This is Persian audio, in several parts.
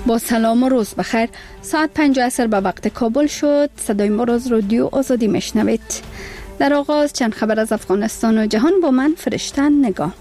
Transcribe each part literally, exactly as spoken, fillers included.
با سلام و روز بخیر. ساعت پنج عصر به وقت کابل شد. صدای ما روز رادیو آزادی میشنوید. در آغاز چند خبر از افغانستان و جهان با من فرشته نگاه.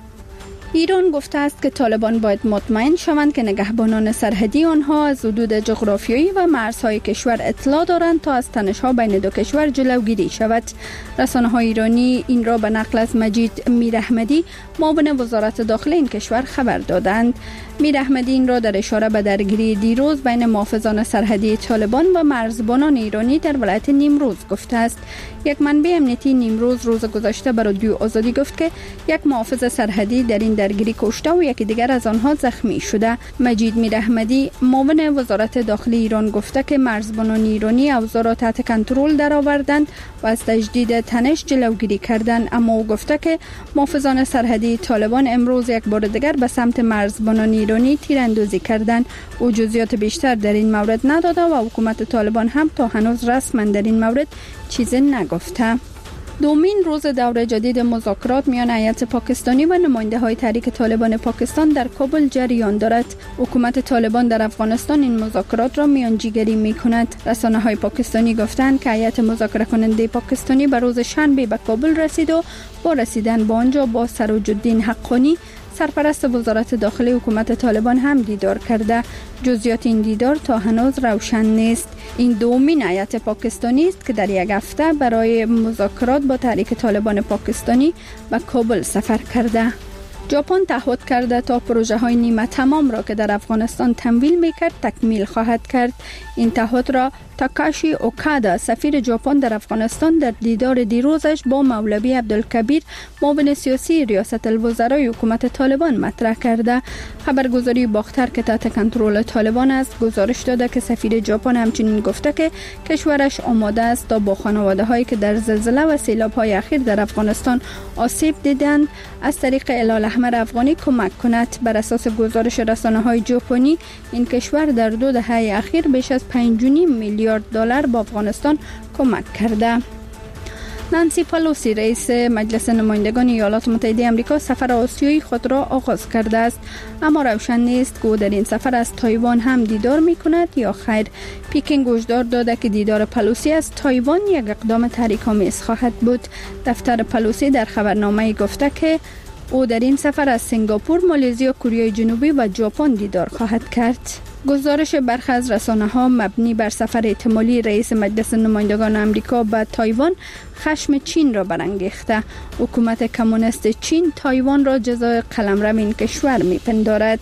ایران گفته است که طالبان باید مطمئن شوند که نگهبانان سرحدی آنها از حدود جغرافیایی و مرزهای کشور اطلاع دارند تا از تنش‌ها بین دو کشور جلوگیری شود. رسانه‌های ایرانی این را به نقل از مجید میراحمدی، معاون وزارت داخلی این کشور خبر دادند. میراحمدی این را در اشاره به درگیری دیروز بین محافظان سرحدی طالبان و مرزبانان ایرانی در ولایت نیمروز گفته است. یک منبع امنیتی نیمروز روز گذشته به رادیو آزادی گفت که یک محافظ سرحدی در این درگیری کشته و یکی دیگر از آنها زخمی شده. مجید میراحمدی، معاون وزارت داخلی ایران گفته که مرزبانان ایرانی اوضاع را تحت کنترل درآوردند و از تجدید تنش جلوگیری کردند، اما او گفته که محافظان سرحدی طالبان امروز یک بار دیگر به سمت مرزبانان ایرانی تیراندازی کردند. او جزئیات بیشتر در این مورد نداده و حکومت طالبان هم تا هنوز رسما در این مورد چیزی نگفته. دومین روز دور جدید مذاکرات میان هیئت پاکستانی و نماینده های تحریک طالبان پاکستان در کابل جریان دارد. حکومت طالبان در افغانستان این مذاکرات را میانجیگری می کند. رسانه های پاکستانی گفتند که هیئت مذاکره کننده پاکستانی به روز شنبه به کابل رسید و با رسیدن به آنجا با سروج الدین حقانی، سرپرست وزارت داخلی حکومت طالبان هم دیدار کرده. جزئیات این دیدار تا هنوز روشن نیست. این دومین هیئت پاکستانی است که در یک هفته برای مذاکرات با تحریک طالبان پاکستانی به کابل سفر کرده. ژاپن تعهد کرده تا پروژه های نیمه تمام را که در افغانستان تمویل میکرد تکمیل خواهد کرد. این تعهد را تاکاشی اوکادا، سفیر ژاپن در افغانستان، در دیدار دیروزش با مولوی عبدالکبیر، معاون سیاسی ریاست الوزرای حکومت طالبان مطرح کرده. خبرگزاری باختر که تحت کنترل طالبان است گزارش داده که سفیر ژاپن همچنین گفته که کشورش آماده است تا با خانواده هایی که در زلزله و سیلاب های اخیر در افغانستان آسیب دیدند از طریق هلال احمر افغانی کمک کند. بر اساس گزارش رسانه های ژاپنی این کشور در دو دهه اخیر بیش از پنج و نیم میلیارد دلار با افغانستان کمک کرده. نانسی پلوسی، رئیس مجلس نمایندگان ایالات متحده آمریکا، سفر آسیایی خود را آغاز کرده است، اما روشن نیست که او در این سفر از تایوان هم دیدار می کند یا خیر. پیکینگ هشدار داده که دیدار پلوسی از تایوان یک اقدام تحریک‌آمیز خواهد بود. دفتر پلوسی در خبرنامه گفته که او در این سفر از سنگاپور، مالزی، کره جنوبی و ژاپن دیدار خواهد کرد. گزارش برخی از رسانه‌ها مبنی بر سفر احتمالی رئیس مجلس نمایندگان آمریکا به تایوان خشم چین را برانگیخته. حکومت کمونیست چین تایوان را جزای قلمرو این کشور می‌پندارد.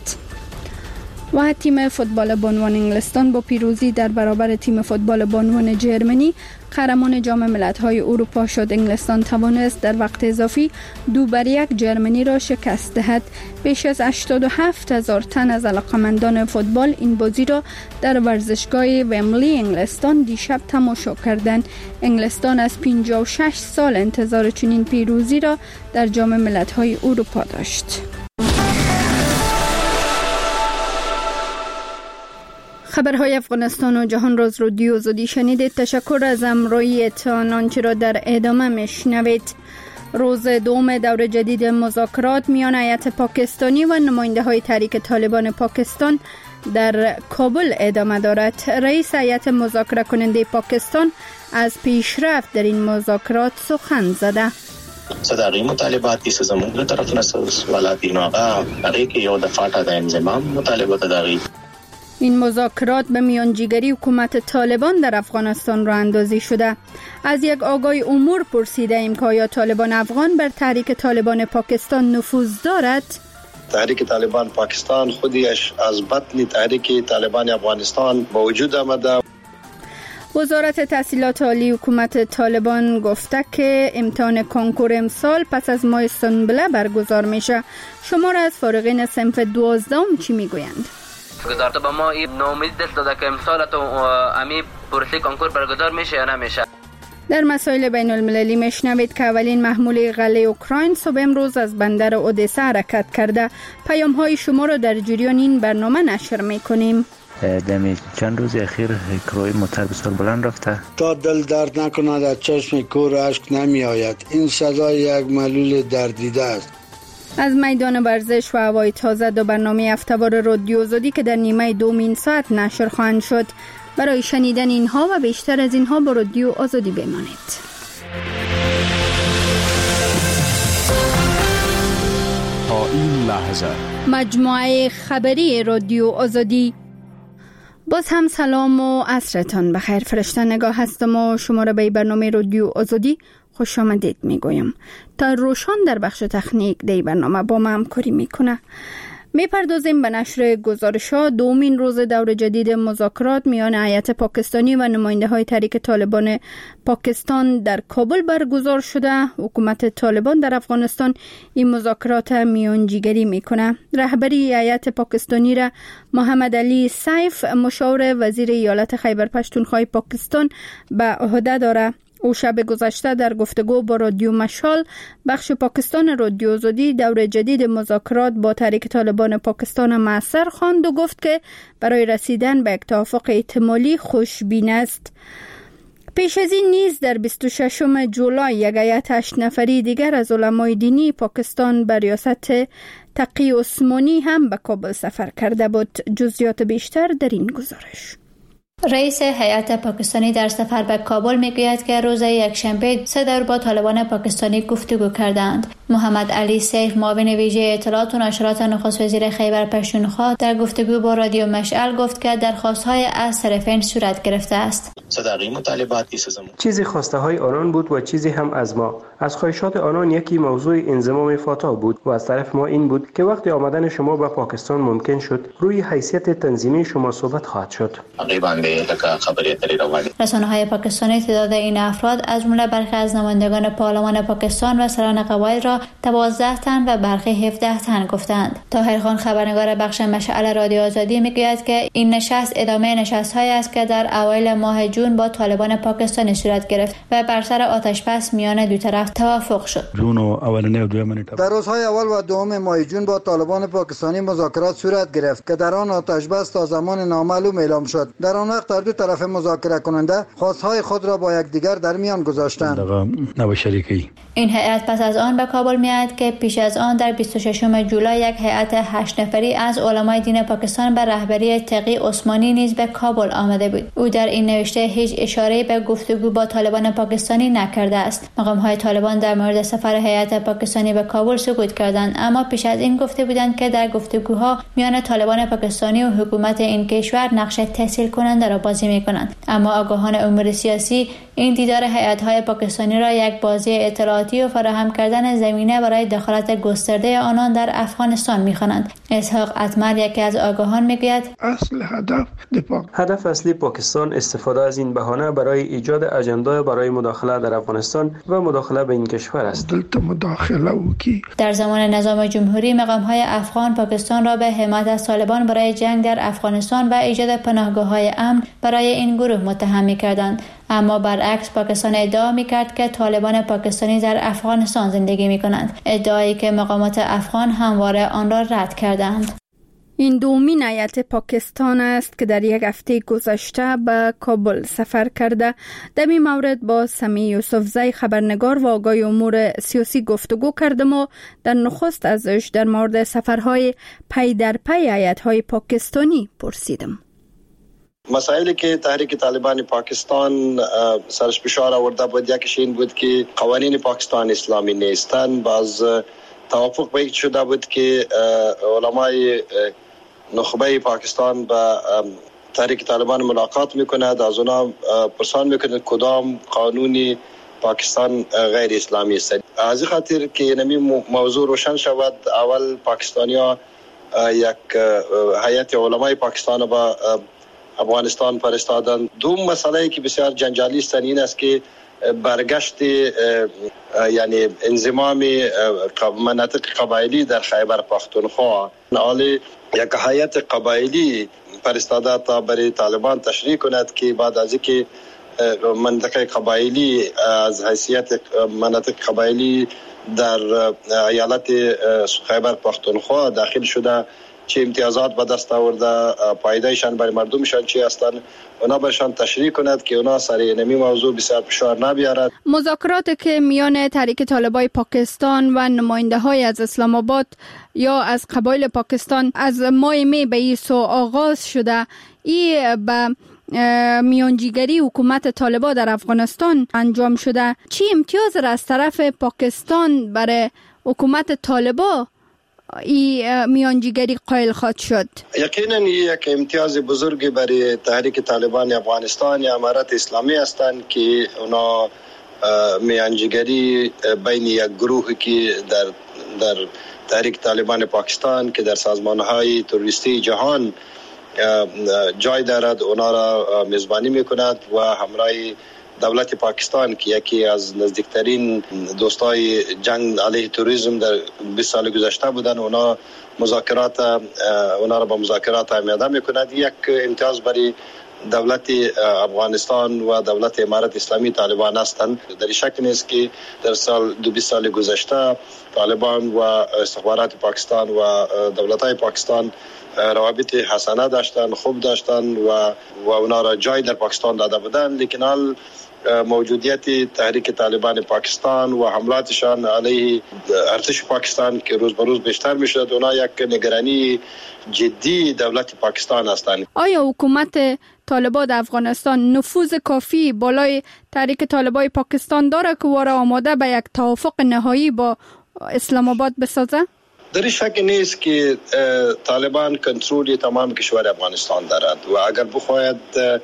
و تیم فوتبال بانوان انگلستان با پیروزی در برابر تیم فوتبال بانوان جرمنی قهرمان جام ملت‌های اروپا شد. انگلستان توانست در وقت اضافی دو بر یک جرمنی را شکست دهد. بیش از هشتاد و هفت هزار تن از علاقه‌مندان فوتبال این بازی را در ورزشگاه ومبلی انگلستان دیشب تماشا کردند. انگلستان از پنجاه و شش سال انتظار چنین پیروزی را در جام ملت‌های اروپا داشت. خبرهای افغانستان و جهان روز رادیو آزادی شنیدید. تشکر از همراهیتان. آنچه را در ادامه میشنوید. روز دوم دور جدید مذاکرات میان هیئت پاکستانی و نماینده های تحریک طالبان پاکستان در کابل ادامه دارد. رئیس هیئت مذاکره کننده پاکستان از پیشرفت در این مذاکرات سخن زده. صداقی مطالباتی سے زمونږ له طرف نه سوالات دي، نو هغه هغې کې یو دفعه د انضمام مطالبه داغي. این مذاکرات به میانجیگری حکومت طالبان در افغانستان راه اندازی شده. از یک آگاه امور پرسیده ایم که آیا طالبان افغان بر تحریک طالبان پاکستان نفوذ دارد؟ تحریک طالبان پاکستان خودش از بطن تحریک طالبان افغانستان با وجود آمده. وزارت تحصیلات عالی حکومت طالبان گفته که امتحان کنکور امسال پس از ماه سنبله برگزار میشه. شمار از فارغین صنف دوازدهم چی میگویند؟ گزارت با ما این نومید دست داده که امسال تو امی پرسی کنکور برگزار میشه یا نمیشه. در مسائل بین المللی میشنوید که اولین محموله غله اوکراین صبح امروز از بندر اودسا حرکت کرده. پیام های شما را در جریان این برنامه نشر میکنیم. دمی چند روز اخیر کروی موتر بسیار بلند رفته. تا دل درد نکند از چشم کور اشک نمی آید. این سزای یک معلول دردیده است. از میدان ورزش و هوای تازه دو برنامه هفته‌وار رادیو آزادی که در نیمه دومین ساعت نشر خواهند شد. برای شنیدن اینها و بیشتر از اینها با رادیو آزادی بمانید. تا این لحظه مجموعه خبری رادیو آزادی. باز هم سلام و عصرتان بخیر. فرشته نگاه هستم و شما را به برنامه رادیو آزادی خوش آمدید میگویم. تا روشان در بخش تکنیک دی برنامه با ما همکاری میکنه. میپردازیم به نشر گزارش‌ها. دومین روز دور جدید مذاکرات میان هیئت پاکستانی و نماینده های تحریک طالبان پاکستان در کابل برگزار شده. حکومت طالبان در افغانستان این مذاکرات میانجیگری میکنه. رهبری هیئت پاکستانی را محمد علی سیف، مشاور وزیر ایالت خیبر پختونخوا پاکستان، به عهده داره. او شب گذشته در گفتگو با رادیو مشال بخش پاکستان رادیو آزادی دور جدید مذاکرات با تحریک طالبان پاکستان مؤثر خواند و گفت که برای رسیدن به یک توافق احتمالی خوشبین است. پیش از این نیز در بیست و ششم جولای یک هیئت هشت نفری دیگر از علمای دینی پاکستان به ریاست تقی عثمانی هم به کابل سفر کرده بود. جزئیات بیشتر در این گزارش. رئیس هیئت پاکستانی در سفر به کابل میگوید که روز یکشنبه سه دور با طالبان پاکستانی گفتگو کردند. محمد علی سیف، معاون ویژه اطلاعات و نشرات نخست وزیر خیبر پختونخوا، در گفتگو با رادیو مشعل گفت که درخواست‌های از طرفین صورت گرفته است. چیزی خواسته های آنان بود و چیزی هم از ما. از خواهشات آنان یکی موضوع انضمام فاتا بود و از طرف ما این بود که وقتی آمدن شما به پاکستان ممکن شد روی حیثیت تنظیمی شما صحبت خواهد شد. رسانه‌های پاکستانی تعداد این افراد از جمله برخی از نمایندگان پارلمان پاکستان و سران قبایل را دوازده تن و برخی هفده تن گفتند. طاهر خان، خبرنگار بخش مشعل رادیو آزادی، میگوید که این نشست ادامه نشست‌هایی است که در اوایل ماه جون با طالبان پاکستانی صورت گرفت و بر سر آتش‌بس میان دو طرف توافق شد. جون و اولنی و دومین در روزهای اول و دوم ماه جون با طالبان پاکستانی مذاکرات صورت گرفت که در آن آتش‌بس تا زمان نامعلوم اعلام شد. در آن وقت هر دو طرف مذاکره کننده خواستهای خود را با یکدیگر در میان گذاشتند. نو شریکی این هیئت پس از آن به کابل میاد که پیش از آن در بیست و ششم جولای یک هیئت هشت نفری از علمای دین پاکستان به رهبری تقی عثمانی نیز به کابل آمده بود. او در این نوشته هیچ اشاره به گفتگو با طالبان پاکستانی نکرده است. مقام‌های طالبان در مورد سفر هیئت پاکستانی به کابل سکوت کردند، اما پیش از این گفته بودند که در گفتگوها میان طالبان پاکستانی و حکومت این کشور نقش تسهیل کننده را بازی می‌کنند. اما آگاهان امور سیاسی این دیدار هیئت‌های پاکستانی را یک بازی اطلاعاتی و فراهم کردن زمینه برای دخالت گسترده آنان در افغانستان می‌خوانند. اسحاق اتمر، یکی از آگاهان، میگوید اصل هدف دفاع. هدف اصلی پاکستان استفاده از این بهانه برای ایجاد اجندا برای مداخله در افغانستان و مداخله به این کشور است. دلته مداخله وکي. در زمان نظام جمهوری مقام‌های افغان پاکستان را به حمایت از طالبان برای جنگ در افغانستان و ایجاد پناهگاه‌های امن برای این گروه متهم می‌کردند. اما برعکس پاکستان ادعا می‌کرد که طالبان پاکستانی در افغانستان زندگی می‌کنند، ادعایی که مقامات افغان همواره آن را رد کردند. این دومین هیئت پاکستان است که در یک هفته گذشته به کابل سفر کرده. در این مورد با سمی یوسفزی، خبرنگار و آگاه امور سیاسی گفتگو کردم و در نخست ازش در مورد سفرهای پی در پی هیئت‌های پاکستانی پرسیدم. مسائلی که تحریک طالبان پاکستان سرش فشار آورده بود، یکیش این بود که قوانین پاکستان اسلامی نیستند. باز توافق به این شده بود که علمای نخبه پاکستان با تحریک طالبان ملاقات میکنه، از اونا پرسان میکنه کدام قانونی پاکستان غیر اسلامی است. از این خاطر که نمی موضوع روشن شود، اول پاکستانیا یک هیئت علمای پاکستان با افغانستان فرستادن. دوم مسئله که بسیار جنجالی است این است که برگشت یعنی انضمام مناطق قبایلی در خیبر پختونخوا، حالی یک هیئت قبایلی فرستاده تا برای طالبان تشریح کند که بعد از اینکه منطقه قبایلی از حیثیت مناطق قبایلی در ایالت خیبر پختونخوا داخل شده، چه امتیازات به دست آورده، پایدهشان برای مردمشان چی هستند، اونا برشان تشریح کند که اونا سر نمی موضوع بسیار فشار نبیارد. مذاکرات که میان تحریک طالبان پاکستان و نماینده های از اسلام آباد یا از قبایل پاکستان از ماه می به این سو آغاز شده، ای به میانجیگری حکومت طالبان در افغانستان انجام شده. چی امتیاز را از طرف پاکستان برای حکومت طالبان این میانجیگری قائل خواهد شد؟ یقینا یک امتیاز بزرگی برای تحریک طالبان افغانستان یا امارت اسلامی هستند که اونا میانجیگری بین یک گروهی که در در تحریک طالبان پاکستان که در سازمان‌های تروریستی جهان جای دارد، اونا را میزبانی میکند و همراه دولت پاکستان که یکی از نزدیکترین دوستای جنگ علیه تروریسم در بیست سال گذشته بودن، اونا مذاکرات اونا را با مذاکرات آماده میکند. یک امتیاز برای دولت افغانستان و دولت امارت اسلامی طالبان هستند. در شک نیست که در سال دو بیست سال گذشته طالبان و استخبارات پاکستان و دولت‌های پاکستان روابط حسنه داشتن، خوب داشتن و و اونا را جای در پاکستان داده بودند. لیکن حال موجودیت تحریک طالبان پاکستان و حملاتشان علیه ارتش پاکستان که روز به روز بیشتر میشد، اونا یک نگرانی جدی دولت پاکستان هستند. آیا حکومت طالبان افغانستان نفوذ کافی بالای تحریک طالبان پاکستان داره که واره آماده به یک توافق نهایی با اسلام آباد بسازه؟ در شک نیست که طالبان کنترل تمام کشور افغانستان دارد و اگر بخواهد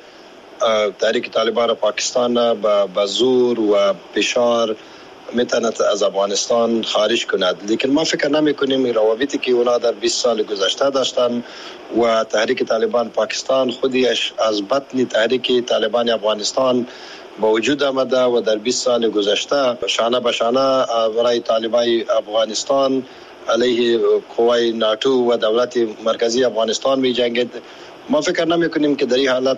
تحریک طالبان پاکستان با زور و فشار میتواند از افغانستان خارج کند. لیکن ما فکر نمی کنیم روابطی که اونا در بیست سال گذشته داشتن و تحریک طالبان پاکستان خودش از بطن تحریک طالبان افغانستان با وجود آمده و در بیست سال گذشته شانه به شانه برای طالبان افغانستان علیه قوای ناتو و دولت مرکزی افغانستان می جنگید. ما فکر نمی کنیم که در این حالت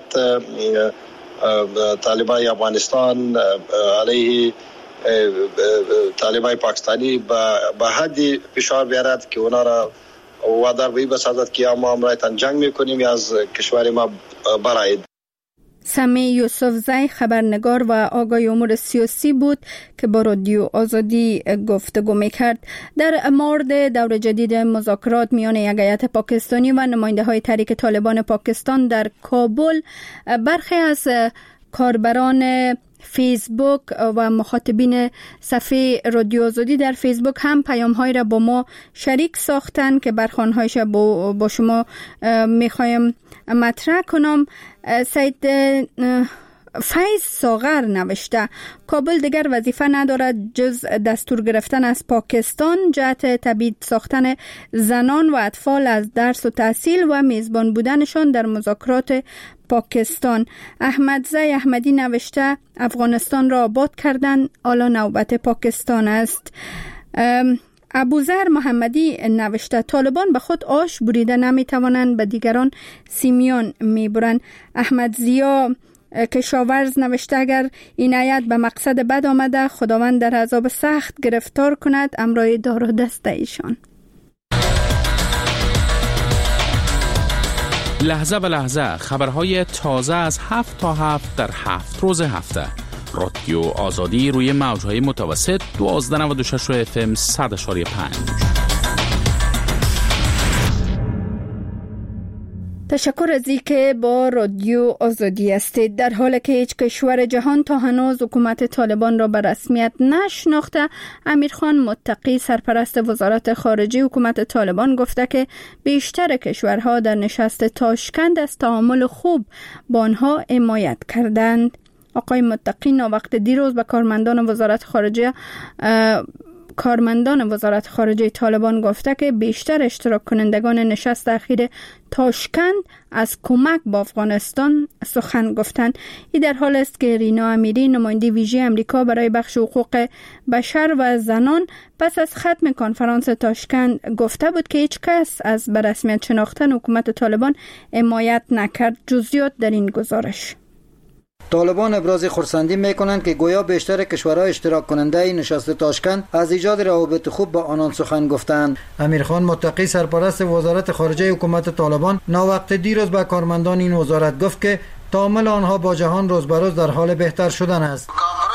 طالبان افغانستان علیه طالبان پاکستانی به حدی فشار بیارد که اونا را وادار به این بسازد که ما امرایتان جنگ میکنیم یا از کشور ما برایید. سمی یوسفزی خبرنگار و آگاه امور سیاسی بود که با رادیو آزادی گفتگو میکرد. در مورد دور جدید مذاکرات میان یک هیئت پاکستانی و نماینده های تحریک طالبان پاکستان در کابل، برخی از کاربران فیسبوک و مخاطبین صفحه رادیو آزادی در فیسبوک هم پیام های را با ما شریک ساختن که برخوانهایش با, با شما میخوایم مطرح کنم. سید فیض ساغر نوشته: کابل دیگر وظیفه ندارد جز دستور گرفتن از پاکستان جهت تبعید ساختن زنان و اطفال از درس و تحصیل و میزبان بودنشان در مذاکرات پاکستان. احمدزی احمدی نوشته: افغانستان را آباد کردن، حالا نوبت پاکستان است. ابوذر محمدی نوشته: طالبان به خود آش بریده نمیتوانند، به دیگران سیمیان میبرند. احمد زیا کشاورز نوشته: اگر این هیئت به مقصد بد آمده، خداوند در عذاب سخت گرفتار کند امرای دار و دست ایشان. لحظه به لحظه خبرهای تازه از هفت تا هفت در هفت روز هفته. رادیو آزادی روی موجهای متوسط دوازده و نود و شش اف ام صد اشاری پنج. تشکر از اینکه با رادیو آزادی هستید. در حالی که هیچ کشور جهان تا هنوز حکومت طالبان را به رسمیت نشناخته، امیرخان متقی سرپرست وزارت خارجه حکومت طالبان گفته که بیشتر کشورها در نشست تاشکند از تعامل خوب با آنها حمایت کردند. آقای متقی ناوقت دیروز به کارمندان وزارت خارجه کارمندان وزارت خارجه طالبان گفته که بیشتر اشتراک کنندگان نشست اخیر تاشکند از کمک با افغانستان سخن گفتند. این در حال است که رینا امیری نماینده ویژه امریکا برای بخش حقوق بشر و زنان پس از ختم کنفرانس تاشکند گفته بود که هیچ کس از به رسمیت شناختن حکومت طالبان حمایت نکرد. جزئیات در این گزارش. طالبان ابراز خرسندی میکنند که گویا بیشتر کشورهای اشتراک کننده نشست تاشکند از ایجاد روابط خوب با آنان سخن گفتند. امیرخان متقی سرپرست وزارت خارجه حکومت طالبان ناوقت دیروز به کارمندان این وزارت گفت که تعامل آنها با جهان روز به روز در حال بهتر شدن است.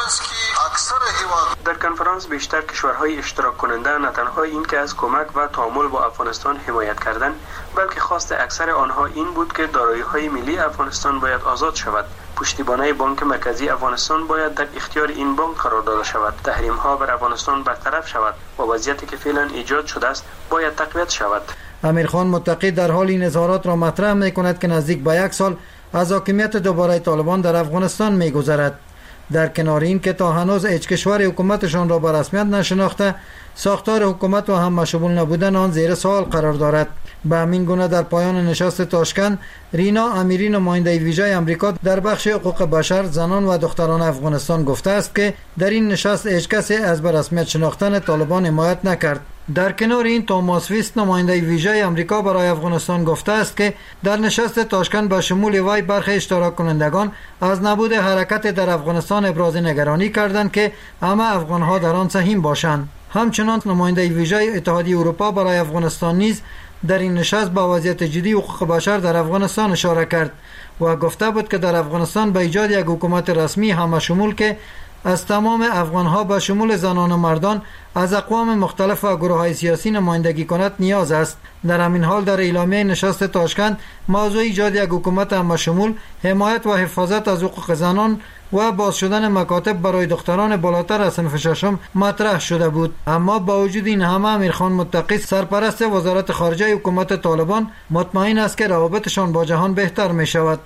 در کنفرانس بیشتر کشورهای اشتراک کننده نه تنها این که از کمک و تعامل با افغانستان حمایت کردند، بلکه خواست اکثر آنها این بود که دارایی‌های ملی افغانستان باید آزاد شود. پشتیبانی بانک مرکزی افغانستان باید در اختیار این بانک قرار داده شود. تحریم‌ها بر افغانستان برطرف شود و وضعیتی که فعلا ایجاد شده است باید تقویت شود. امیرخان متقی در حال این اظهارات را مطرح می‌کند که نزدیک به یک سال از حاکمیت دوباره طالبان در افغانستان می‌گذرد. در کنار این که تا هنوز هیچ کشور حکومتشان را به رسمیت نشناخته، ساختار حکومت و هم مشمول نبودن آن زیر سوال قرار دارد. به همین گونه در پایان نشست تاشکند، رینا امیری نماینده ویژه آمریکا در بخش حقوق بشر، زنان و دختران افغانستان گفته است که در این نشست هیچ کسی از به رسمیت شناختن طالبان حمایت نکرد. در کنار این توماس ویست نماینده ویژه آمریکا برای افغانستان گفته است که در نشست تاشکند به شمول وی برخی اشتراک کنندگان از نبود حرکت در افغانستان ابراز نگرانی کردند که همه افغانها در آن سهیم باشند. همچنان نماینده ویژه اتحادیه اروپا برای افغانستان نیز در این نشست با وضعیت جدی حقوق بشر در افغانستان اشاره کرد و گفته بود که در افغانستان به ایجاد یک حکومت رسمی همه شمول که از تمام افغانها به شمول زنان و مردان از اقوام مختلف و گروه‌های سیاسی نمایندگی کند نیاز است. در همین حال در اعلامیه نشست تاشکند موضوع ایجاد یک حکومت همه شمول، حمایت و حفاظت از حقوق زنان و باز شدن مکاتب برای دختران بالاتر از صنف ششم مطرح شده بود. اما با وجود این همه امیرخان متقی سرپرست وزارت خارجه حکومت طالبان مطمئن است که روابطشان با جهان بهتر می شود.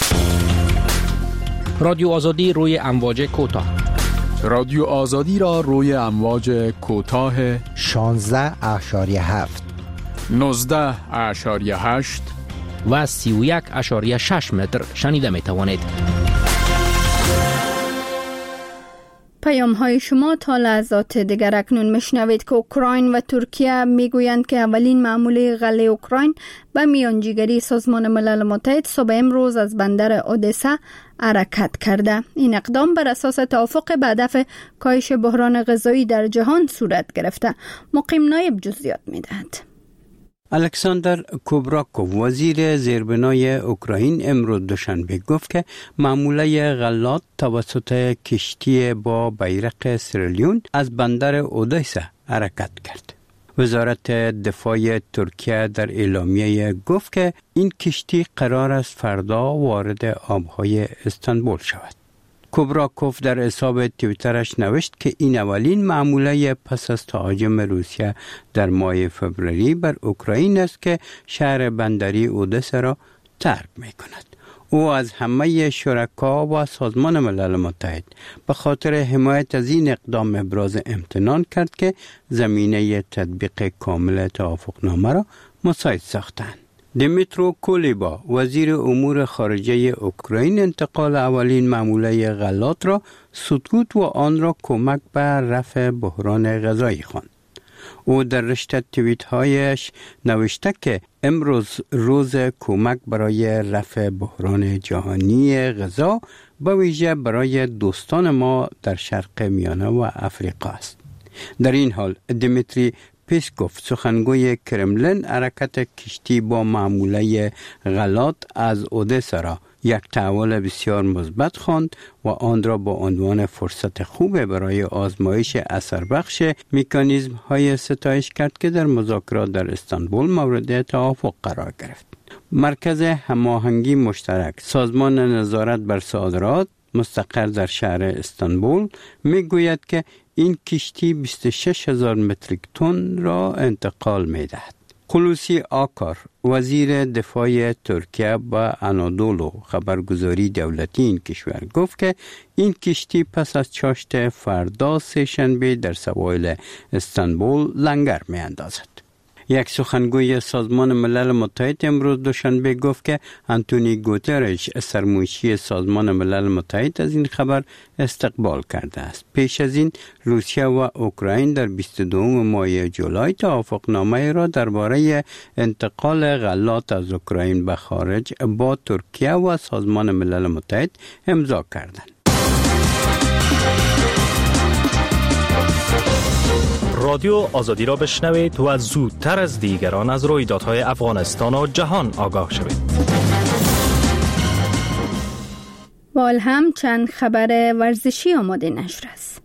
رادیو آزادی روی امواج کوتاه. رادیو آزادی را روی امواج کوتاه شانزده اشاریه هفت، نوزده اشاریه هشت و سی و یک اشاریه شش متر شنیده می توانید. پیام های شما تا لحظات دیگر اکنون میشنوید که اوکراین و ترکیه میگویند که اولین معموله غله اوکراین به میانجیگری سازمان ملل متحد صبح امروز از بندر اودسا حرکت کرده. این اقدام بر اساس توافق به هدف کاهش بحران غذایی در جهان صورت گرفته. مقیم نایب جزئیات میدهد. الکساندر کوبراکوف وزیر زیربنای اوکراین امروز دوشنبه گفت که معموله غلات توسط کشتی با بیرق سیرالیون از بندر اودسا حرکت کرد. وزارت دفاع ترکیه در اعلامیه گفت که این کشتی قرار است فردا وارد آبهای استانبول شود. کوبراکوف در حساب توییترش نوشت که این اولین معموله پس از تهاجم روسیه در ماه فوریه بر اوکراین است که شهر بندری اودسا را ترک می کند. او از همه شرکا و سازمان ملل متحد به خاطر حمایت از این اقدام ابراز امتنان کرد که زمینه تطبیق کامل توافقنامه را مساعد ساختند. دیمیترو کولیبا وزیر امور خارجه اوکراین انتقال اولین معموله غلات را سکوت و آن را کمک به رفع بحران غذایی خواند. او در رشته توییت هایش نوشته که امروز روز کمک برای رفع بحران جهانی غذا به ویژه برای دوستان ما در شرق میانه و افریقا است. در این حال دیمیتری پیسکوف سخنگوی کرملین حرکت کشتی با معموله غلات از اودسا را یک تحول بسیار مثبت خواند و آن را با عنوان فرصت خوب برای آزمایش اثر بخش مکانیزم های ستایش کرد که در مذاکرات در استانبول مورد توافق قرار گرفت. مرکز هماهنگی مشترک سازمان نظارت بر صادرات مستقر در شهر استانبول میگوید که این کشتی بیست و شش هزار متریک تن را انتقال می‌دهد. خلوصی آکار وزیر دفاع ترکیه با انادولو خبرگزاری دولتی این کشور گفت که این کشتی پس از چاشت فردا سه‌شنبه در سواحل استانبول لنگر می‌اندازد. یک سخنگوی سازمان ملل متحد امروز دوشنبه گفت که آنتونی گوترش سرمنشی سازمان ملل متحد از این خبر استقبال کرده است. پیش از این روسیه و اوکراین در بیست و دوم ماه جولای توافقنامه را درباره انتقال غلات از اوکراین به خارج با ترکیه و سازمان ملل متحد امضا کردند. رادیو آزادی را بشنوید و زودتر از دیگران از رویدادهای افغانستان و جهان آگاه شوید. وال هم چند خبر ورزشی آماده نشر است.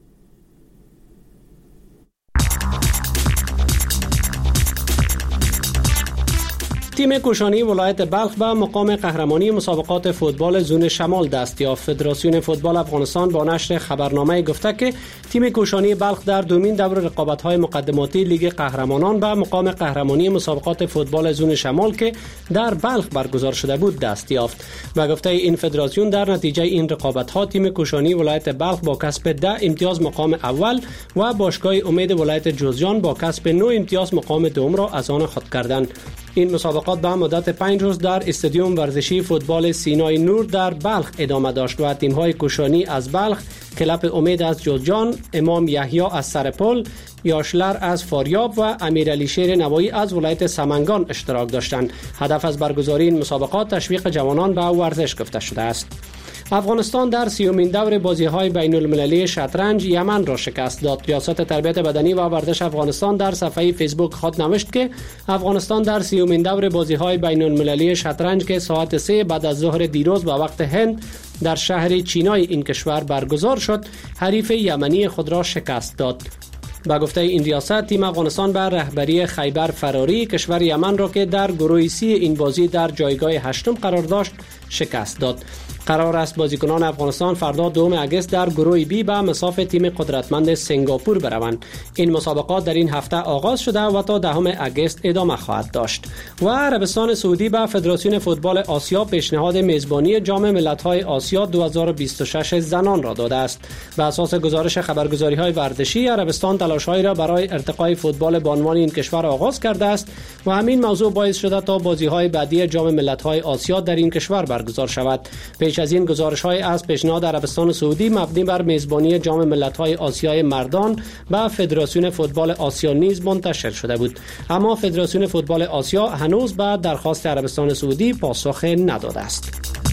تیم کوشانی ولایت بلخ به مقام قهرمانی مسابقات فوتبال زون شمال دست یافت. فدراسیون فوتبال افغانستان با نشر خبرنامه گفته که تیم کوشانی بلخ در دومین دور رقابت‌های مقدماتی لیگ قهرمانان به مقام قهرمانی مسابقات فوتبال زون شمال که در بلخ برگزار شده بود دست یافت. و گفته این فدراسیون در نتیجه این رقابت‌ها تیم کوشانی ولایت بلخ با کسب ده امتیاز مقام اول و باشگاه امید ولایت جوزجان با کسب نه امتیاز مقام دوم را از آن خود کردند. این مسابقات به مدت پنج روز در استادیوم ورزشی فوتبال سینای نور در بلخ ادامه داشت و تیم‌های کوشانی از بلخ، کلب امید از جوزجان، امام یحیی از سرپل، یاشلر از فاریاب و امیرعلی شیر نوایی از ولایت سمنگان اشتراک داشتند. هدف از برگزاری این مسابقات تشویق جوانان به ورزش گفته شده است. افغانستان در سیومین دور بازی‌های بین‌المللی شطرنج یمن را شکست داد. ریاست تربیت بدنی و ورزش افغانستان در صفحه فیسبوک خود نوشت که افغانستان در سیومین دور بازی‌های بین‌المللی شطرنج که ساعت سه بعد از ظهر دیروز به وقت هند در شهر چینای این کشور برگزار شد، حریف یمنی خود را شکست داد. با گفته این ریاست تیم افغانستان بر رهبری خیبر فراری کشور یمن را که در گروه سی این بازی در جایگاه هشتم قرار داشت شکست داد. قرار است بازیکنان افغانستان فردا دوم اگست در گروه بی به مصاف تیم قدرتمند سنگاپور بروند. این مسابقات در این هفته آغاز شده و تا دهم اگست ادامه خواهد داشت. و عربستان سعودی به فدراسیون فوتبال آسیا پیشنهاد میزبانی جام ملت‌های آسیا دو هزار و بیست و شش زنان را داده است. بر اساس گزارش خبرگزاری‌های ورزشی عربستان تلاش‌هایی را برای ارتقای فوتبال به عنوان این کشور آغاز کرده است و همین موضوع باعث شده تا بازی‌های بعدی جام ملت‌های آسیا در این کشور برگزار شود. پیش از این گزارش‌های از پیشنهاد عربستان سعودی مبنی بر میزبانی جام ملت‌های آسیای مردان به فدراسیون فوتبال آسیا نیز منتشر شده بود، اما فدراسیون فوتبال آسیا هنوز به درخواست عربستان سعودی پاسخ نداده است.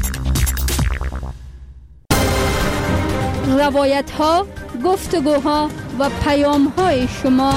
روایت‌ها، گفتگوها و پیام‌های شما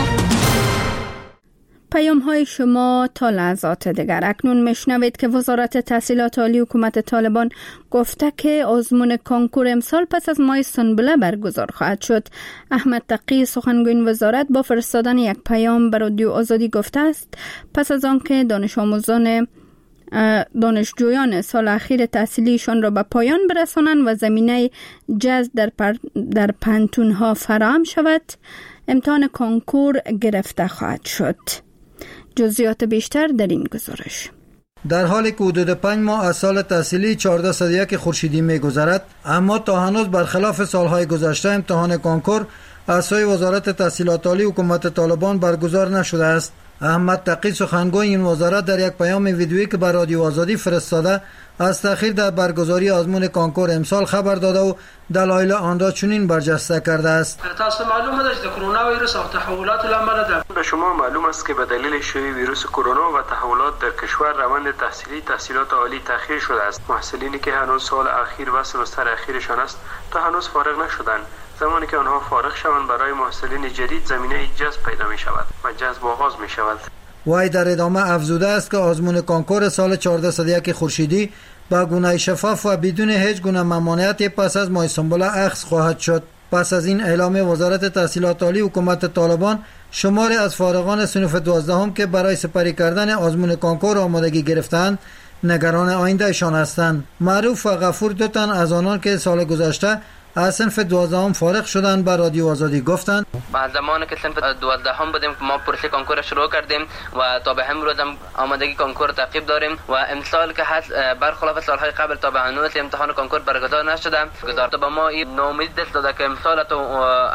پیام های شما تا لحظات دیگر. اکنون میشنوید که وزارت تحصیلات عالی حکومت طالبان گفته که آزمون کنکور امسال پس از ماه سنبله برگزار خواهد شد. احمد تقی سخنگوی وزارت با فرستادن یک پیام به رادیو آزادی گفته است پس از آنکه دانش آموزان دانشجویان سال اخیر تحصیلیشان را به پایان برسانند و زمینه جذب در, پر... در پانتون‌ها فراهم شود، امتحان کنکور گرفته خواهد شد. جزئیات بیشتر در این گزارش. در حالی که حدود پنج ماه از سال تحصیلی چهارده صد و یک خورشیدی می‌گذرد، اما تا هنوز برخلاف سالهای گذشته امتحان کنکور از سوی وزارت تحصیلات عالی حکومت طالبان برگزار نشده است. احمد تقی سخنگوی این وزارت در یک پیام ویدیویی که به رادیو آزادی فرستاده از تأخیر در برگزاری آزمون کنکور امسال خبر داده و دلایل آن را چنین برجسته کرده است. تاسو معلومه ده که کرونا ویروس او تحولات لامل ده. به شما معلوم است که به دلیل شیوع ویروس کرونا و تحولات در کشور روند تحصیلی تحصیلات عالی تأخیر شده است. محصلینی که هنوز سال اخیر و سمستر اخیرشان است تا هنوز فارغ نشدند. زمانی که آنها فارغ شوند برای محصلین جدید زمینه جذب پیدا می شود و جذب آغاز می شود. وای در ادامه افزوده است که آزمون کنکور سال چهارده صد و یک خورشیدی با گونه شفاف و بدون هیچ گونه ممانعتی پس از ماه سنبله اخذ خواهد شد. پس از این اعلام وزارت تحصیلات عالی حکومت طالبان، شماری از فارغان صنف دوازدهم که برای سپری کردن آزمون کنکور آمادگی گرفتند نگران آیندهشان هستند. معروف و غفور دو تن از آنان که سال گذشته از صنف دوازدهم فارغ شدن به رادیو آزادی گفتند بعد زمانی که صنف دوازدهم بودیم ما پروسه کنکور شروع کردیم و تا به امروز هم آمادگی کنکور تعقیب داریم و امسال که هست برخلاف سالهای قبل تا به هنوز امتحان کنکور برگزار نشده. گزارش به ما این نومید دست داده که امسال تو امی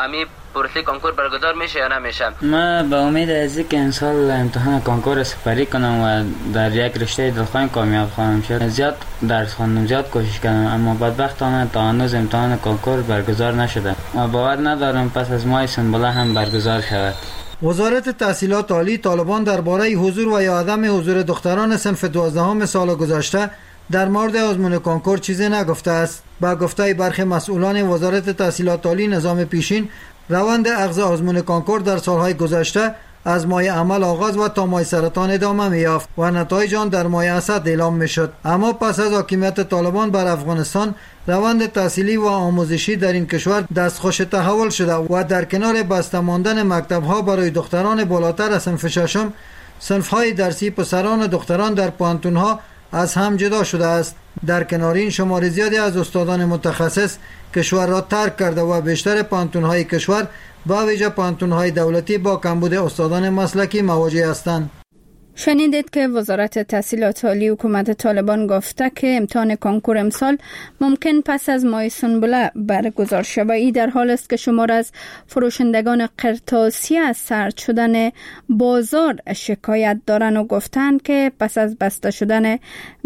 پروسه کنکور برگزار میشه یا نمیشه؟ من به امید از اینکه این سال امتحان کنکور سپری کنم و در یک رشته دلخواهی کامیاب خواهم شد. زیاد درس خواندم، زیاد کوشش کردم، اما بدبختانه تا هنوز امتحان کنکور برگزار نشده و باور ندارم پس از ماه سنبله هم برگزار شود. وزارت تحصیلات عالی طالبان درباره حضور و یا عدم حضور دختران صنف دوازدهم سال گذشته در مورد آزمون کنکور چیزی نگفته است. با گفته برخی مسئولان وزارت تحصیلات عالی نظام پیشین، روند اخذ آزمون کنکور در سالهای گذشته از ماه عمل آغاز و تا ماه سرطان ادامه می‌یافت و نتایج آن در ماه اسد اعلام می‌شد. اما پس از حاکمیت طالبان بر افغانستان، روند تحصیلی و آموزشی در این کشور دستخوش تحول شده و در کنار بسته ماندن مکتب‌ها برای دختران بالاتر از صنف ششم، صنف‌های درسی پسران و دختران در پانتون‌ها از هم جدا شده است. در کنار این، شمار زیادی از استادان متخصص کشور را ترک کرده و بیشتر پانتون‌های کشور با ویژه پانتون‌های دولتی با کمبود استادان مسلکی مواجه هستند. شنیدید که وزارت تحصیلات عالی حکومت طالبان گفته که امتحان کنکور امسال ممکن پس از ماه سنبله برگزار شود. این در حال است که شمار از فروشندگان قرطاسی از سرد شدن بازار شکایت دارند و گفتند که پس از بسته شدن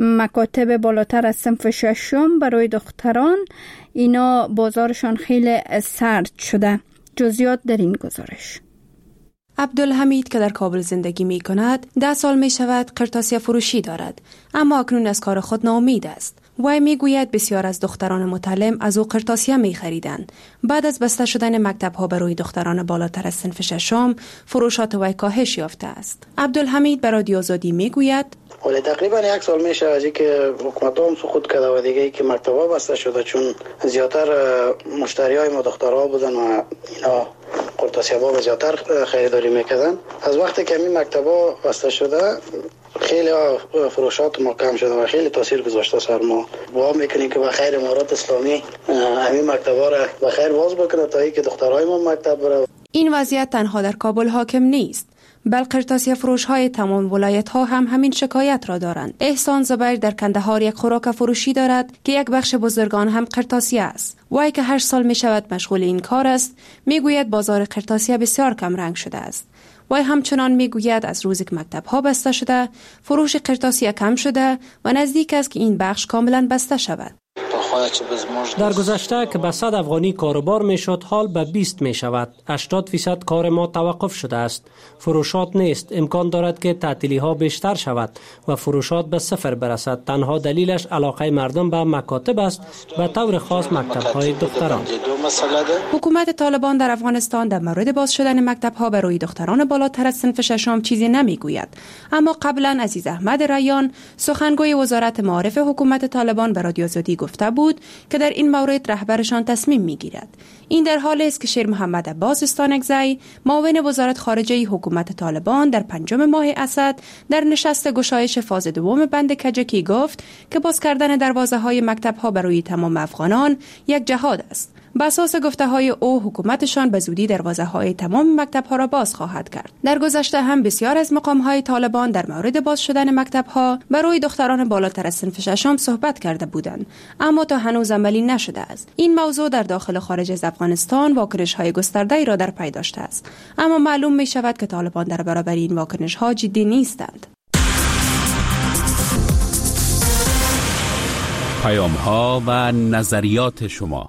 مکاتب بالاتر از صنف ششم برای دختران، اینا بازارشان خیلی سرد شده. جزئیات در این گزارش. عبدالحمید که در کابل زندگی می کند ده سال می شود قرطاسیه فروشی دارد، اما اکنون از کار خود ناامید است. وی می گوید بسیار از دختران متعلم از او قرطاسیه می خریدند. بعد از بسته شدن مکتب ها برای دختران بالاتر از صنف ششم، فروشات وی کاهش یافته است. عبدالحمید به رادیو آزادی می گوید ولی تقریبا یک سال میشه از اینکه حکومت هم سقوط کرده و دیگه ای که مکتبا بسته شده، چون زیادتر مشتری های ما دخترها بودن و اینا قرطاسیه با زیادتر خریداری میکردن. از وقتی که این مکتبا بسته شده خیلی فروشات ما کم شده و خیلی تاثیر گذاشته سر ما. دعا میکنیم که بخیر امارات اسلامی همین مکتبا را بخیر باز بکنه تا اینکه دخترای ما مکتب بره. این وضعیت تنها در کابل حاکم نیست، بل قرطاسیه فروش های تمام ولایت ها هم همین شکایت را دارند. احسان زبیر در کندهار یک خوراک فروشی دارد که یک بخش بزرگان هم قرطاسیه است. وی که هشت سال می شود مشغول این کار است، می گوید بازار قرطاسیه بسیار کم رنگ شده است. وی همچنان می گوید از روزی که مکتب ها بسته شده، فروش قرطاسیه کم شده و نزدیک است که این بخش کاملا بسته شود. در گذشته که به صد افغانی کاروبار می شد، حال به بیست می شود. هشتاد فیصد کار ما توقف شده است. فروشات نیست. امکان دارد که تعطیلی ها بیشتر شود و فروشات به صفر برسد. تنها دلیلش علاقه مردم به مکاتب است، به طور خاص مکتب های دختران. حکومت طالبان در افغانستان در مورد باز شدن مکتب ها برای دختران بالاتر از صنف ششم چیزی نمی گوید. اما قبلا عزیز احمد ریان، سخنگوی وزارت معارف حکومت طالبان، به رادیو آزادی گفته بود که در این مورد رهبرشان تصمیم میگیرد. این در حالی است که شیر محمد عباس استانکزی، معاون وزارت خارجه حکومت طالبان، در پنجم ماه اسد در نشست گشایش فاز دوم بند کجکی گفت که باز کردن دروازه های مکتب ها برای تمام افغانان یک جهاد است. بر اساس گفته های او، حکومتشان به زودی دروازه های تمام مکتب ها را باز خواهد کرد. در گذشته هم بسیار از مقام های طالبان در مورد باز شدن مکتب ها برای دختران بالاتر از صنف ششم صحبت کرده بودند، اما تا هنوز عملی نشده است. این موضوع در داخل و خارج از افغانستان واکنش های گسترده را در پی داشته است، اما معلوم می شود که طالبان در برابر این واکنش ها جدی نیستند. پیام ها و نظریات شما.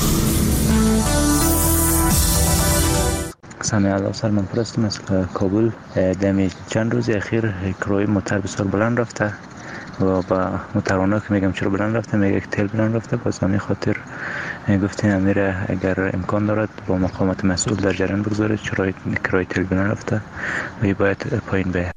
سامی الله سلمان پرستم از کابل. دمی چند روز اخیر کرای موتر بسیار بلند رفته و با موترانه که میگم چرا بلند رفته، میگه که تیل بلند رفته. باز همین خاطر گفتیم امیر اگر امکان دارد با مقامات مسئول در جریان بگذارید چرا کرای تیل بلند رفته و باید پایین بیاید.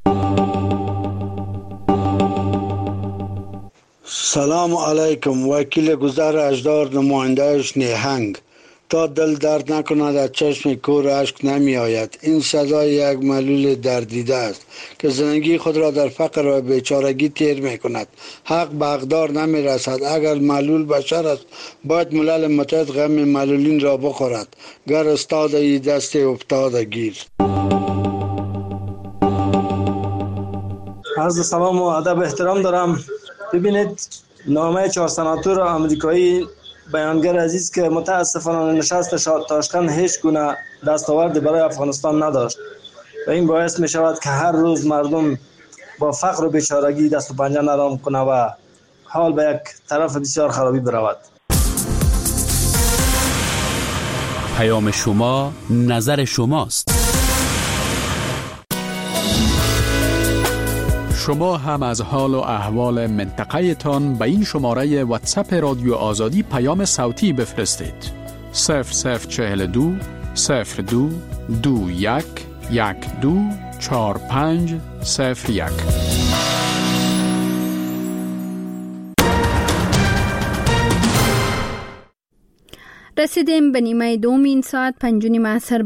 سلام علیکم. وکیل گذر اجدار، نمایندهش نیهنگ. تا دل درد نکند از چشم کور اشک نمی آید. این سزای یک معلول دردیده است که زندگی خود را در فقر و بیچارگی تیر می کند. حق به حقدار نمی رسد. اگر معلول بشر است باید ملل متحد غم معلولین را بخورد. گر استاد ای دست افتاده گیر. عرض سلام و ادب احترام دارم. ببینید، نامه چهار سناتور آمریکایی بیانگر عزیز که متاسفانه نشست تاشکند هیچ گونه دستاوردی برای افغانستان نداشت و این باعث می شود که هر روز مردم با فقر و بیچارگی دست و پنجه نرم کنه و حال به یک طرف بسیار خرابی برود. پیام شما نظر شماست. شما هم از حال و احوال منطقه تان به این شماره واتساپ رادیو آزادی پیام صوتی بفرستید. صفر صفر چهل دو صفر دو دو یک یک دو چهار پنج صفر یک. رسیدیم به نیمه دوم این ساعت پنج و نیم عصر.